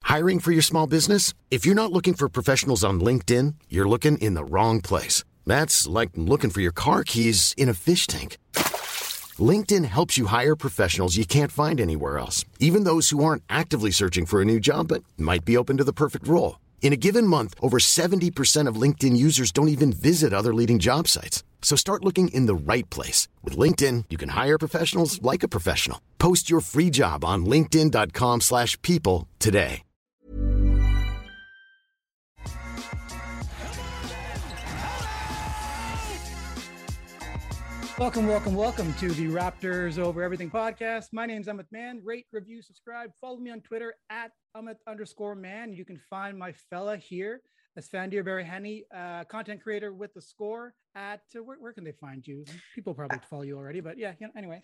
Hiring for your small business? If you're not looking for professionals on LinkedIn, you're looking in the wrong place. That's like looking for your car keys in a fish tank. LinkedIn helps you hire professionals you can't find anywhere else, even those who aren't actively searching for a new job but might be open to the perfect role. In a given month, over 70% of LinkedIn users don't even visit other leading job sites. So start looking in the right place. With LinkedIn, you can hire professionals like a professional. Post your free job on linkedin.com/people today. Welcome to the Raptors Over Everything podcast. My name's Amit Mann. Rate, review, subscribe. Follow me on Twitter at Amit_man. You can find my fella here, Esfandiar Baraheni, content creator with The Score. Where can they find you? People probably follow you already, but yeah, anyways.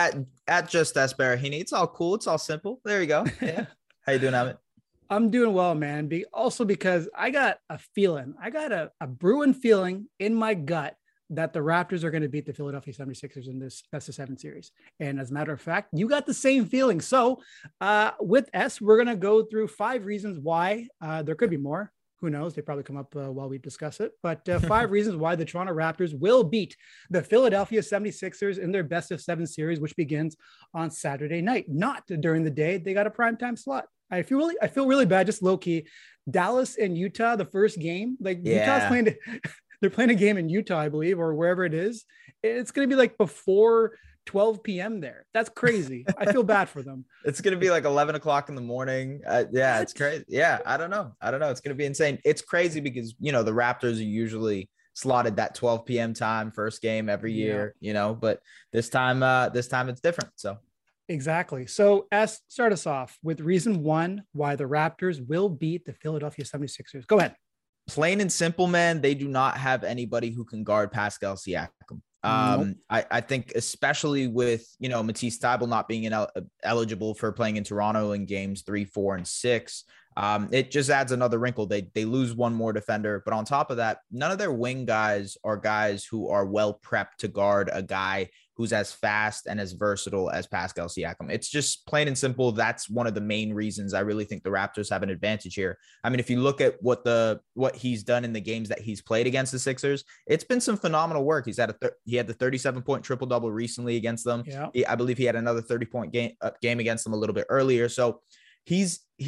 At just S Baraheni. It's all cool. It's all simple. There you go. Yeah. How you doing, Amit? I'm doing well, man. Also because I got a feeling, a brewing feeling in my gut that the Raptors are going to beat the Philadelphia 76ers in this best of 7 series. And as a matter of fact, you got the same feeling. So with S, we're going to go through 5 reasons why. There could be more. Who knows? They probably come up while we discuss it. But 5 reasons why the Toronto Raptors will beat the Philadelphia 76ers in their best of 7 series, which begins on Saturday night, not during the day. They got a primetime slot. I feel really bad, just low key. Dallas and Utah, the first game, Utah's playing. They're playing a game in Utah, I believe, or wherever it is. It's going to be like before 12 p.m. there. That's crazy. I feel bad for them. It's going to be like 11 o'clock in the morning. Yeah, it's crazy. Yeah, I don't know. It's going to be insane. It's crazy because, the Raptors are usually slotted that 12 p.m. time, first game every year, but this time it's different. So. Exactly. So start us off with reason 1 why the Raptors will beat the Philadelphia 76ers. Go ahead. Plain and simple, man, they do not have anybody who can guard Pascal Siakam. Nope. I think especially with, Matisse Thybulle not being eligible for playing in Toronto in games 3, 4, and 6. It just adds another wrinkle. They lose one more defender, but on top of that, none of their wing guys are guys who are well prepped to guard a guy who's as fast and as versatile as Pascal Siakam. It's just plain and simple. That's one of the main reasons I really think the Raptors have an advantage here. I mean, if you look at what he's done in the games that he's played against the Sixers, it's been some phenomenal work. He had the 37-point triple-double recently against them. Yeah. I believe he had another 30-point game against them a little bit earlier. So he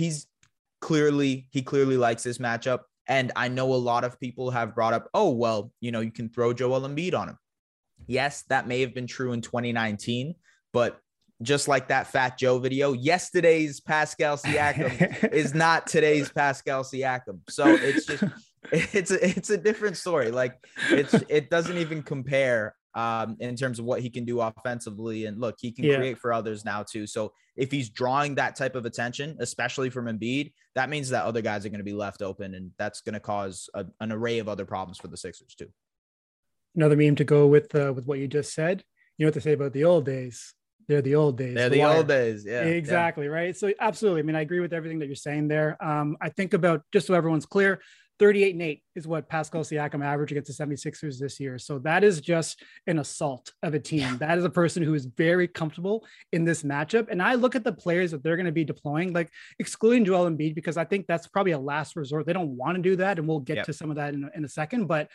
clearly likes this matchup. And I know a lot of people have brought up, oh, well, you can throw Joel Embiid on him. Yes, that may have been true in 2019, but just like that Fat Joe video, yesterday's Pascal Siakam is not today's Pascal Siakam. So it's just, it's a different story. Like it doesn't even compare in terms of what he can do offensively. And look, he can create for others now too. So if he's drawing that type of attention, especially from Embiid, that means that other guys are going to be left open, and that's going to cause an array of other problems for the Sixers too. Another meme to go with what you just said. You know what they say about the old days? They're the old days. They're the old days. Yeah, exactly. Yeah. Right. So absolutely. I mean, I agree with everything that you're saying there. I think about, just so everyone's clear, 38-8 is what Pascal Siakam averaged against the 76ers this year. So that is just an assault of a team. That is a person who is very comfortable in this matchup. And I look at the players that they're going to be deploying, like excluding Joel Embiid, because I think that's probably a last resort. They don't want to do that. And we'll get to some of that in a second. But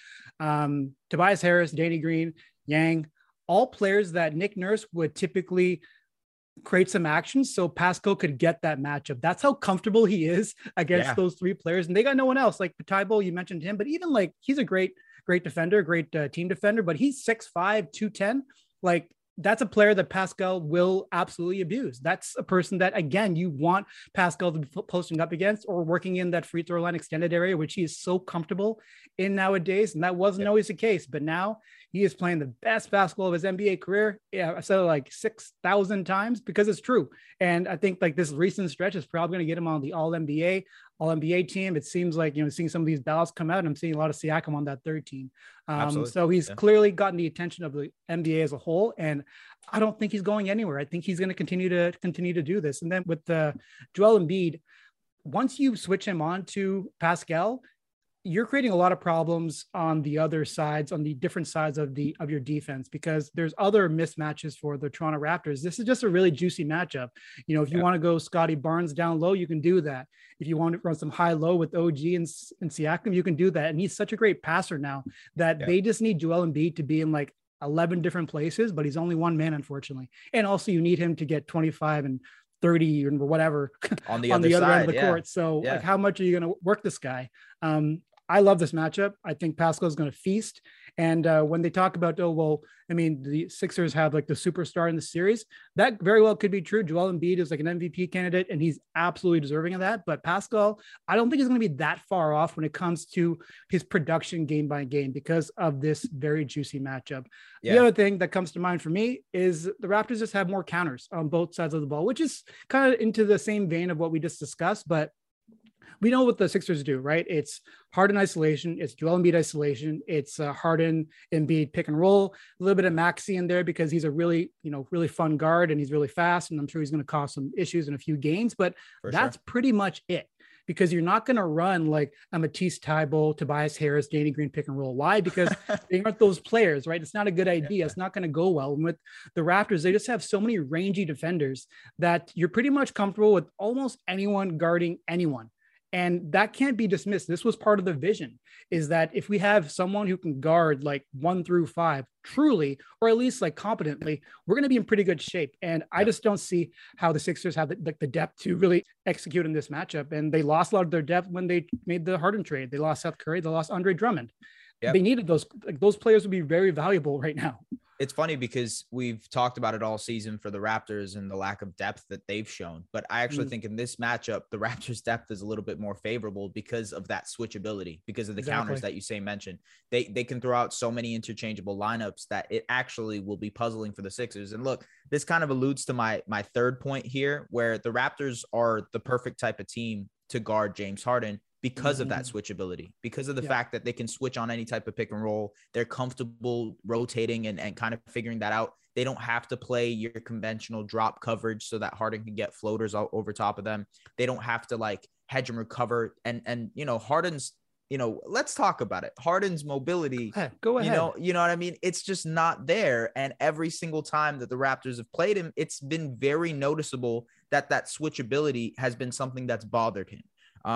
Tobias Harris, Danny Green, Yang, all players that Nick Nurse would typically create some action so Pascal could get that matchup. That's how comfortable he is against those 3 players. And they got no one else. Like Thybulle, you mentioned him, but even like he's a great defender, great team defender, but he's 6'5", 210. Like that's a player that Pascal will absolutely abuse. That's a person that, again, you want Pascal to be posting up against or working in that free throw line extended area, which he is so comfortable in nowadays. And that wasn't always the case, but now he is playing the best basketball of his NBA career. Yeah, I said it like 6,000 times because it's true. And I think like this recent stretch is probably going to get him on the All-NBA team. It seems like, seeing some of these ballots come out, and I'm seeing a lot of Siakam on that 3rd team. So he's clearly gotten the attention of the NBA as a whole. And I don't think he's going anywhere. I think he's going to continue to do this. And then with Joel Embiid, once you switch him on to Pascal, you're creating a lot of problems on the other sides, on the different sides of your defense, because there's other mismatches for the Toronto Raptors. This is just a really juicy matchup. You know, if you want to go Scotty Barnes down low, you can do that. If you want to run some high low with OG and Siakam, you can do that. And he's such a great passer now that they just need Joel Embiid to be in like 11 different places, but he's only one man, unfortunately. And also you need him to get 25 and 30 or whatever on the other side end of the court. So like, how much are you going to work this guy? I love this matchup. I think Pascal is going to feast. And when they talk about, oh, well, I mean, the Sixers have like the superstar in the series, that very well could be true. Joel Embiid is like an MVP candidate, and he's absolutely deserving of that. But Pascal, I don't think he's going to be that far off when it comes to his production game by game because of this very juicy matchup. Yeah. The other thing that comes to mind for me is the Raptors just have more counters on both sides of the ball, which is kind of into the same vein of what we just discussed. But we know what the Sixers do, right? It's Harden isolation. It's Joel Embiid isolation. It's Harden, Embiid pick and roll. A little bit of Maxey in there because he's a really, really fun guard and he's really fast. And I'm sure he's going to cause some issues in a few games, but that's pretty much it. Because you're not going to run like a Matisse Thybulle, Tobias Harris, Danny Green pick and roll. Why? Because they aren't those players, right? It's not a good idea. It's not going to go well. And with the Raptors, they just have so many rangy defenders that you're pretty much comfortable with almost anyone guarding anyone. And that can't be dismissed. This was part of the vision, is that if we have someone who can guard like 1 through 5 truly, or at least like competently, we're going to be in pretty good shape. And I just don't see how the Sixers have the depth to really execute in this matchup. And they lost a lot of their depth when they made the Harden trade. They lost Seth Curry. They lost Andre Drummond. They needed those. Like, those players would be very valuable right now. It's funny because we've talked about it all season for the Raptors and the lack of depth that they've shown. But I actually think in this matchup, the Raptors' depth is a little bit more favorable because of that switchability, because of the counters that you mentioned. They can throw out so many interchangeable lineups that it actually will be puzzling for the Sixers. And look, this kind of alludes to my third point here, where the Raptors are the perfect type of team to guard James Harden because of that switchability, because of the fact that they can switch on any type of pick and roll. They're comfortable rotating and kind of figuring that out. They don't have to play your conventional drop coverage so that Harden can get floaters over top of them. They don't have to like hedge and recover. And Harden's, let's talk about it. Harden's mobility, go ahead. You know what I mean? It's just not there. And every single time that the Raptors have played him, it's been very noticeable that switchability has been something that's bothered him.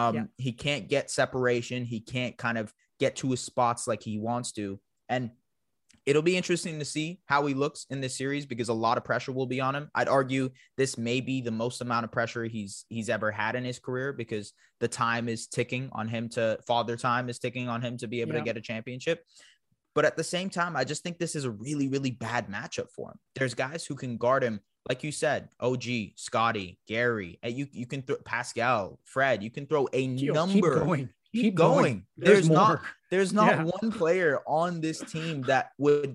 He can't get separation. He can't kind of get to his spots like he wants to. And it'll be interesting to see how he looks in this series because a lot of pressure will be on him. I'd argue this may be the most amount of pressure he's ever had in his career because the time is ticking on him father time is ticking on him to be able to get a championship. But at the same time, I just think this is a really, really bad matchup for him. There's guys who can guard him. Like you said, OG, Scotty, Gary, and you can throw Pascal, Fred, you can throw a number. Keep going. There's not one player on this team that would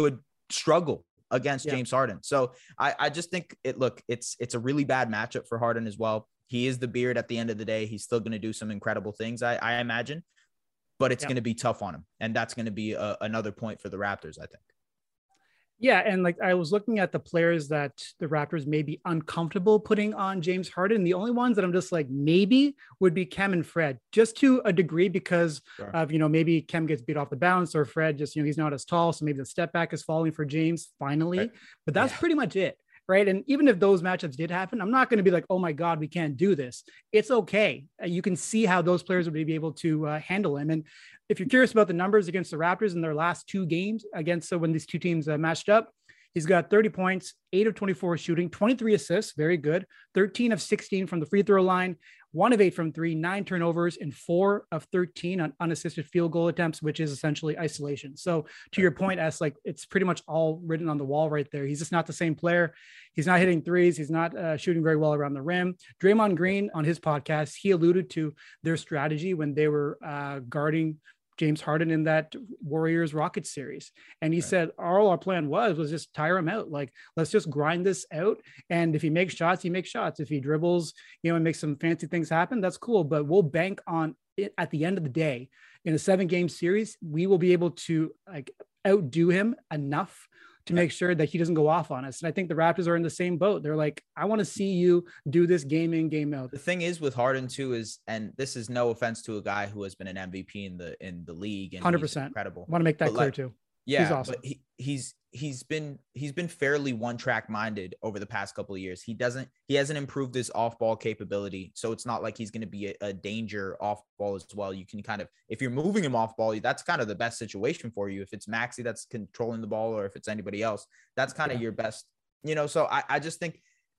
struggle against James Harden. So I just think it's a really bad matchup for Harden as well. He is the beard at the end of the day. He's still going to do some incredible things, I imagine, but it's going to be tough on him. And that's going to be another point for the Raptors, I think. Yeah, and like I was looking at the players that the Raptors may be uncomfortable putting on James Harden. The only ones that I'm just like maybe would be Kem and Fred, just to a degree because of, maybe Kem gets beat off the bounce or Fred just, he's not as tall. So maybe the step back is falling for James finally. Right. But that's pretty much it. Right. And even if those matchups did happen, I'm not going to be like, oh my God, we can't do this. It's okay. You can see how those players would be able to handle him. And if you're curious about the numbers against the Raptors in their last 2 games against when these two teams matched up, he's got 30 points, 8 of 24 shooting, 23 assists. Very good. 13 of 16 from the free throw line, 1 of 8 from 3, 9 turnovers, and 4 of 13 on unassisted field goal attempts, which is essentially isolation. So to your point, like it's pretty much all written on the wall right there. He's just not the same player. He's not hitting threes. He's not shooting very well around the rim. Draymond Green on his podcast, he alluded to their strategy when they were guarding James Harden in that Warriors Rockets series. And he said, all our plan was just tire him out. Like, let's just grind this out. And if he makes shots, he makes shots. If he dribbles, and makes some fancy things happen, that's cool. But we'll bank on it at the end of the day. In a 7-game series, we will be able to like outdo him enough to make sure that he doesn't go off on us. And I think the Raptors are in the same boat. They're like, I want to see you do this game in, game out. The thing is with Harden too is, and this is no offense to a guy who has been an MVP in the league and 100% incredible. Want to make that clear too. Yeah, he's awesome. But he's been fairly one track minded over the past couple of years. He hasn't improved his off ball capability, so it's not like he's going to be a danger off ball as well. You can kind of, if you're moving him off ball, that's kind of the best situation for you. If it's Maxey that's controlling the ball, or if it's anybody else, that's kind of your best. So I just think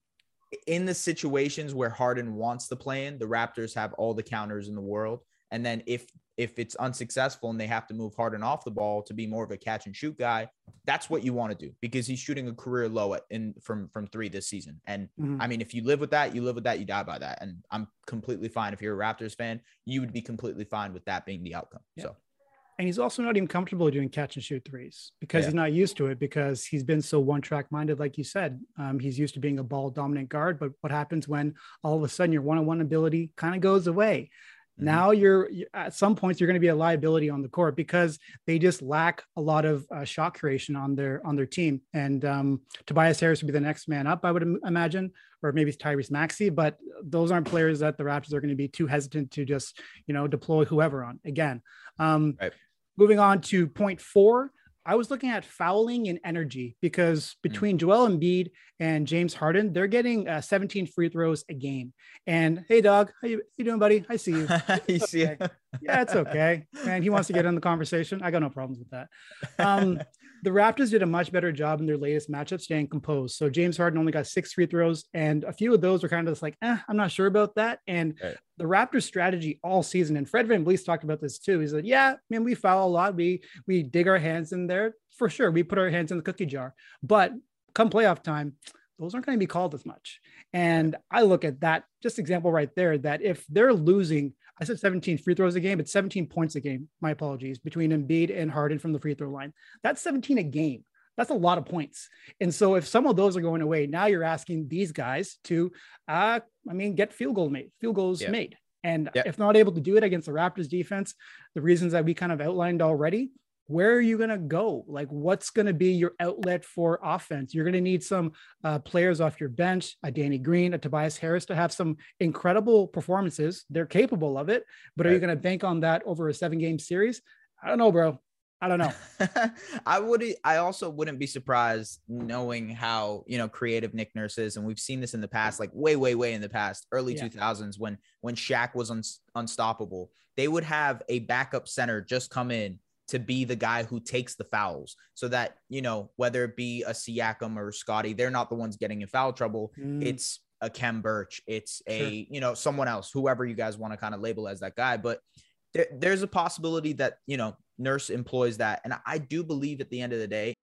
in the situations where Harden wants to play in, the Raptors have all the counters in the world. And then if it's unsuccessful and they have to move Harden off the ball to be more of a catch and shoot guy, that's what you want to do, because he's shooting a career low from three this season. And I mean, if you live with that, you die by that. And I'm completely fine. If you're a Raptors fan, you would be completely fine with that being the outcome. Yeah. So. And he's also not even comfortable doing catch and shoot threes because he's not used to it, because he's been so one track minded. Like you said, he's used to being a ball dominant guard, but what happens when all of a sudden your one-on-one ability kind of goes away? Now you're at some points you're going to be a liability on the court because they just lack a lot of shot creation on their team. And Tobias Harris would be the next man up, I would imagine, or maybe it's Tyrese Maxey, but those aren't players that the Raptors are going to be too hesitant to just, deploy whoever on again. Right. Moving on to point 4. I was looking at fouling and energy, because between Joel Embiid and James Harden, they're getting 17 free throws a game. And hey, dog, how you doing, buddy? I see you. See you. Yeah, it's okay. Man, he wants to get in the conversation. I got no problems with that. The Raptors did a much better job in their latest matchup staying composed. So James Harden only got 6 free throws, and a few of those were kind of just like, I'm not sure about that. And the Raptors strategy all season, and Fred VanVleet talked about this too. He said, yeah, man, we foul a lot. We dig our hands in there for sure. We put our hands in the cookie jar, but come playoff time, those aren't going to be called as much. And I look at that just example right there, that if they're losing, I said 17 free throws a game, it's 17 points a game. My apologies, between Embiid and Harden from the free throw line. That's 17 a game. That's a lot of points. And so if some of those are going away, now you're asking these guys to, get field goals made. And if not able to do it against the Raptors defense, the reasons that we kind of outlined already, where are you going to go? Like, what's going to be your outlet for offense? You're going to need some players off your bench, a Danny Green, a Tobias Harris, to have some incredible performances. They're capable of it, but are you going to bank on that over a 7-game series? I don't know, bro. I don't know. I also wouldn't be surprised, knowing how, creative Nick Nurse is. And we've seen this in the past, like way in the past, early 2000s, when Shaq was unstoppable. They would have a backup center just come in to be the guy who takes the fouls, so that, whether it be a Siakam or Scotty, they're not the ones getting in foul trouble. It's a Khem Birch. It's someone else, whoever you guys want to kind of label as that guy. But there's a possibility that, Nurse employs that. And I do believe at the end of the day.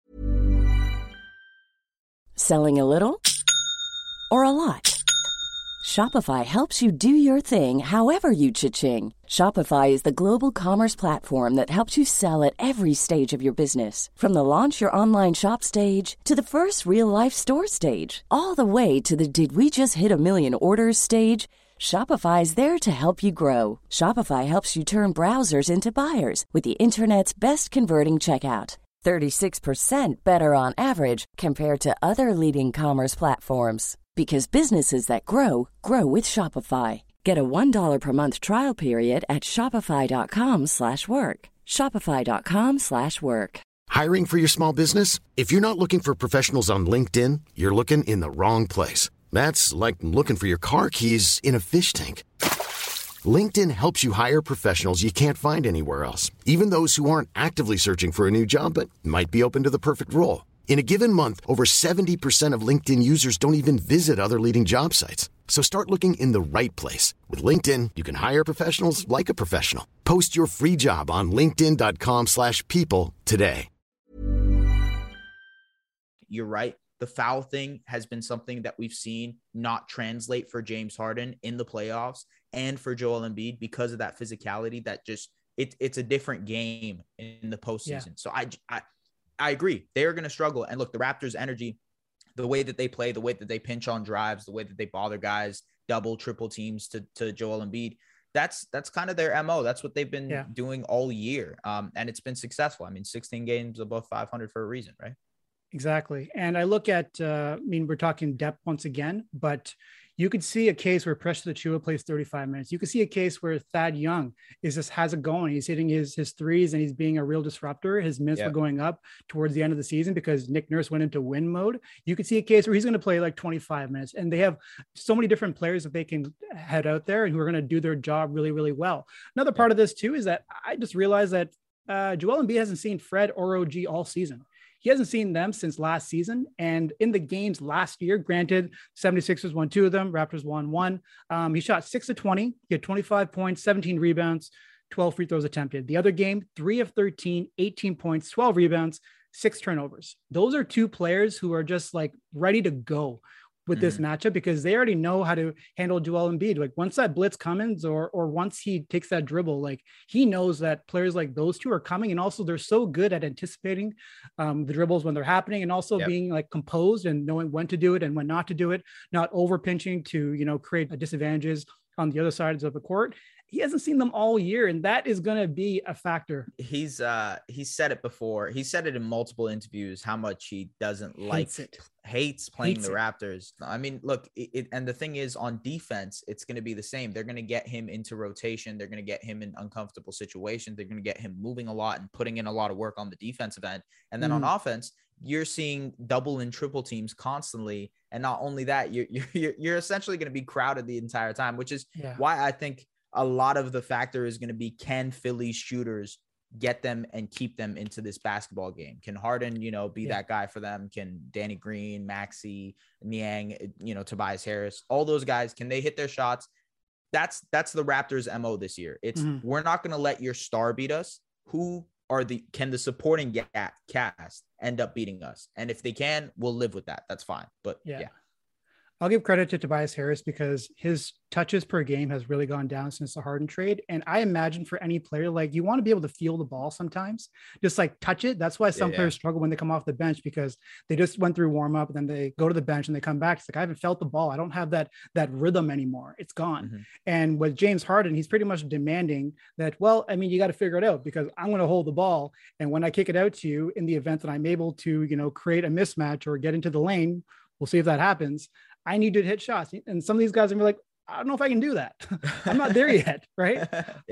Selling a little or a lot? Shopify helps you do your thing however you cha-ching. Shopify is the global commerce platform that helps you sell at every stage of your business. From the launch your online shop stage to the first real-life store stage, all the way to the did we just hit a million orders stage. Shopify is there to help you grow. Shopify helps you turn browsers into buyers with the internet's best converting checkout. 36% better on average compared to other leading commerce platforms. Because businesses that grow with Shopify. Get a $1 per month trial period at shopify.com/work. Shopify.com/work. Hiring for your small business? If you're not looking for professionals on LinkedIn, you're looking in the wrong place. That's like looking for your car keys in a fish tank. LinkedIn helps you hire professionals you can't find anywhere else, even those who aren't actively searching for a new job but might be open to the perfect role. In a given month, over 70% of LinkedIn users don't even visit other leading job sites. So start looking in the right place. With LinkedIn, you can hire professionals like a professional. Post your free job on linkedin.com/people today. You're right. The foul thing has been something that we've seen not translate for James Harden in the playoffs and for Joel Embiid because of that physicality that just it's a different game in the postseason. Yeah. So I agree. They're going to struggle. And look, the Raptors' energy, the way that they play, the way that they pinch on drives, the way that they bother guys, double, triple teams to Joel Embiid, that's kind of their MO. That's what they've been doing all year. And it's been successful. I mean, 16 games above 500 for a reason, right? Exactly. And I look at, I mean, we're talking depth once again, but you could see a case where Precious Achiuwa plays 35 minutes. You could see a case where Thad Young has it going. He's hitting his threes and he's being a real disruptor. His minutes were going up towards the end of the season because Nick Nurse went into win mode. You could see a case where he's going to play like 25 minutes, and they have so many different players that they can head out there and who are going to do their job really, really well. Another part of this too is that I just realized that Joel Embiid hasn't seen Fred or OG all season. He hasn't seen them since last season. And in the games last year, granted, 76ers won 2 of them, Raptors won 1. He shot 6 of 20. He had 25 points, 17 rebounds, 12 free throws attempted. The other game, 3 of 13, 18 points, 12 rebounds, 6 turnovers. Those are 2 players who are just like ready to go with this matchup because they already know how to handle Joel Embiid. Like once that blitz comes or once he takes that dribble, like he knows that players like those 2 are coming. And also they're so good at anticipating the dribbles when they're happening and also being like composed and knowing when to do it and when not to do it, not over pinching to, you know, create disadvantages on the other sides of the court. He hasn't seen them all year, and that is going to be a factor. He's said it before. He said it in multiple interviews how much he doesn't hates playing the Raptors. I mean, look, and the thing is, on defense, it's going to be the same. They're going to get him into rotation. They're going to get him in uncomfortable situations. They're going to get him moving a lot and putting in a lot of work on the defensive end. And then on offense, you're seeing double and triple teams constantly. And not only that, you're essentially going to be crowded the entire time, which is why I think a lot of the factor is going to be, can Philly's shooters get them and keep them into this basketball game? Can Harden, you know, be that guy for them? Can Danny Green, Maxey, Niang, you know, Tobias Harris, all those guys, can they hit their shots? That's the Raptors' MO this year. It's we're not going to let your star beat us. Can the supporting cast end up beating us? And if they can, we'll live with that. That's fine. But yeah. I'll give credit to Tobias Harris because his touches per game has really gone down since the Harden trade. And I imagine for any player, like you want to be able to feel the ball sometimes, just like touch it. That's why some players struggle when they come off the bench because they just went through warm up and then they go to the bench and they come back. It's like, I haven't felt the ball. I don't have that rhythm anymore. It's gone. And with James Harden, he's pretty much demanding that, well, I mean, you got to figure it out because I'm going to hold the ball. And when I kick it out to you in the event that I'm able to, you know, create a mismatch or get into the lane, we'll see if that happens. I need to hit shots. And some of these guys are like, I don't know if I can do that. I'm not there yet. Right.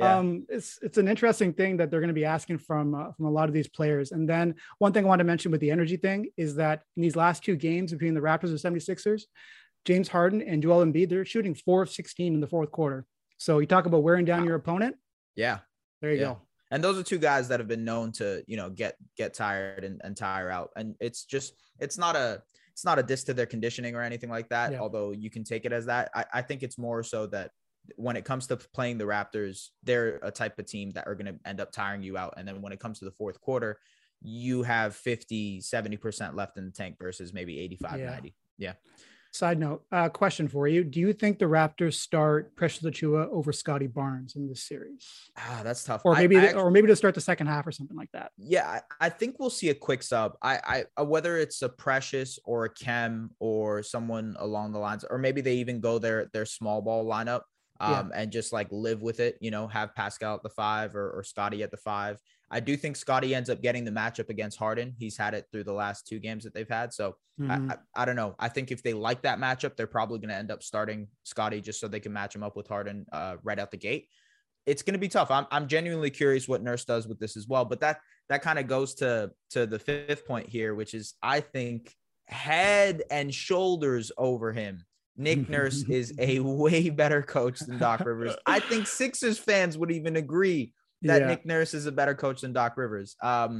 It's an interesting thing that they're going to be asking from a lot of these players. And then one thing I want to mention with the energy thing is that in these last 2 games between the Raptors and 76ers, James Harden and Joel Embiid, they're shooting 4 of 16 in the fourth quarter. So you talk about wearing down your opponent. Yeah. There you go. And those are 2 guys that have been known to, you know, get tired and tire out. And it's not a diss to their conditioning or anything like that. Although you can take it as that. I think it's more so that when it comes to playing the Raptors, they're a type of team that are going to end up tiring you out. And then when it comes to the fourth quarter, you have 50-70% left in the tank versus maybe 85-90. Yeah. Side note, question for you. Do you think the Raptors start Precious Achiuwa over Scotty Barnes in this series? That's tough. Or maybe to start the second half or something like that. Yeah, I think we'll see a quick sub. I whether it's a Precious or a Kem or someone along the lines, or maybe they even go their small ball lineup and just like live with it, you know, have Pascal at the 5 or Scotty at the 5. I do think Scotty ends up getting the matchup against Harden. He's had it through the last 2 games that they've had. So I don't know. I think if they like that matchup, they're probably going to end up starting Scotty just so they can match him up with Harden right out the gate. It's going to be tough. I'm genuinely curious what Nurse does with this as well. But that kind of goes to the 5th point here, which is I think head and shoulders over him. Nick Nurse is a way better coach than Doc Rivers. I think Sixers fans would even agree that Nick Nurse is a better coach than Doc Rivers.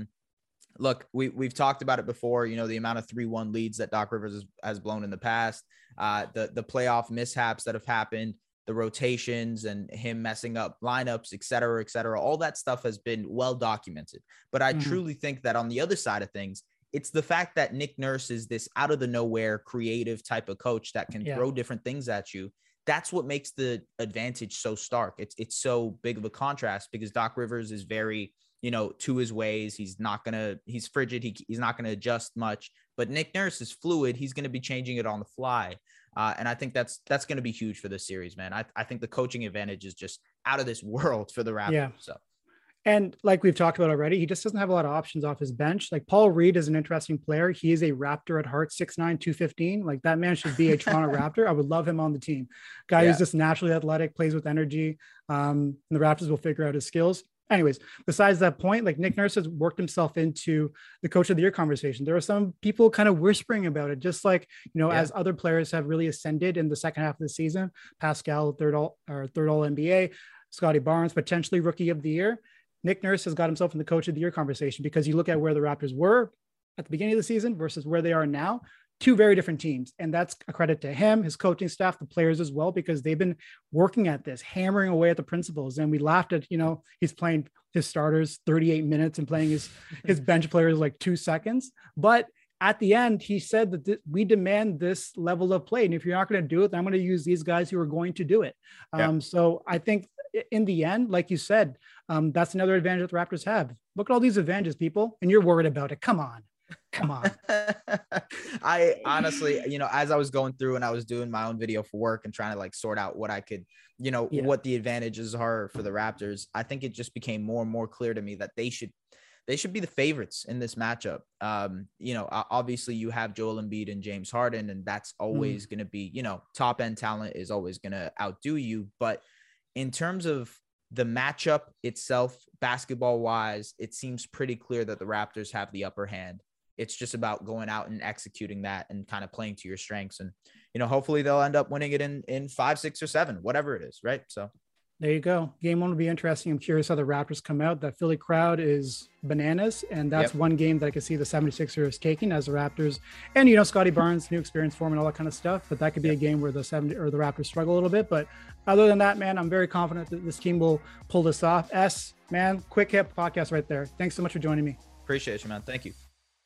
Look, we've talked about it before, you know, the amount of 3-1 leads that Doc Rivers has blown in the past, the playoff mishaps that have happened, the rotations and him messing up lineups, et cetera, all that stuff has been well documented. But I truly think that on the other side of things, it's the fact that Nick Nurse is this out of the nowhere creative type of coach that can throw different things at you. That's what makes the advantage so stark. It's so big of a contrast because Doc Rivers is very, you know, to his ways. He's frigid. He's not going to adjust much, but Nick Nurse is fluid. He's going to be changing it on the fly. And I think that's going to be huge for this series, man. I think the coaching advantage is just out of this world for the Raptors. Yeah. So. And like we've talked about already, he just doesn't have a lot of options off his bench. Like Paul Reed is an interesting player. He is a Raptor at heart, 6'9", 215. Like that man should be a Toronto Raptor. I would love him on the team. Guy who's just naturally athletic, plays with energy. And the Raptors will figure out his skills. Anyways, besides that point, like Nick Nurse has worked himself into the coach of the year conversation. There are some people kind of whispering about it, just like, as other players have really ascended in the second half of the season. Pascal, third all NBA, Scotty Barnes, potentially rookie of the year. Nick Nurse has got himself in the coach of the year conversation because you look at where the Raptors were at the beginning of the season versus where they are now, two very different teams. And that's a credit to him, his coaching staff, the players as well, because they've been working at this, hammering away at the principles. And we laughed at, he's playing his starters 38 minutes and playing his bench players like 2 seconds. But at the end, he said that we demand this level of play. And if you're not going to do it, then I'm going to use these guys who are going to do it. So I think in the end, like you said, that's another advantage that the Raptors have. Look at all these advantages, people, and you're worried about it. Come on. I honestly, as I was going through and I was doing my own video for work and trying to like sort out what I could, what the advantages are for the Raptors, I think it just became more and more clear to me that they should be the favorites in this matchup. Obviously you have Joel Embiid and James Harden, and that's always going to be, top end talent is always going to outdo you. But in terms of the matchup itself, basketball wise, it seems pretty clear that the Raptors have the upper hand. It's just about going out and executing that and kind of playing to your strengths. And, hopefully they'll end up winning it in 5, 6, or 7, whatever it is. Right. So there you go. Game one will be interesting. I'm curious how the Raptors come out. That Philly crowd is bananas. And that's one game that I could see the 76ers taking as the Raptors. And, Scotty Barnes, new experience for him and all that kind of stuff. But that could be a game where the Raptors struggle a little bit. But other than that, man, I'm very confident that this team will pull this off. Man, quick hip podcast right there. Thanks so much for joining me. Appreciate you, man. Thank you.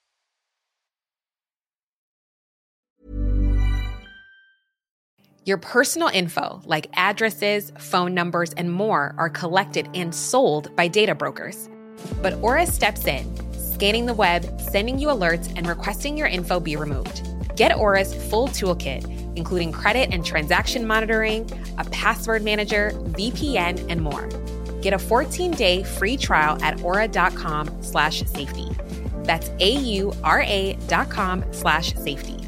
Your personal info, like addresses, phone numbers, and more, are collected and sold by data brokers. But Aura steps in, scanning the web, sending you alerts, and requesting your info be removed. Get Aura's full toolkit, including credit and transaction monitoring, a password manager, VPN, and more. Get a 14-day free trial at aura.com/safety. That's AURA.com/safety.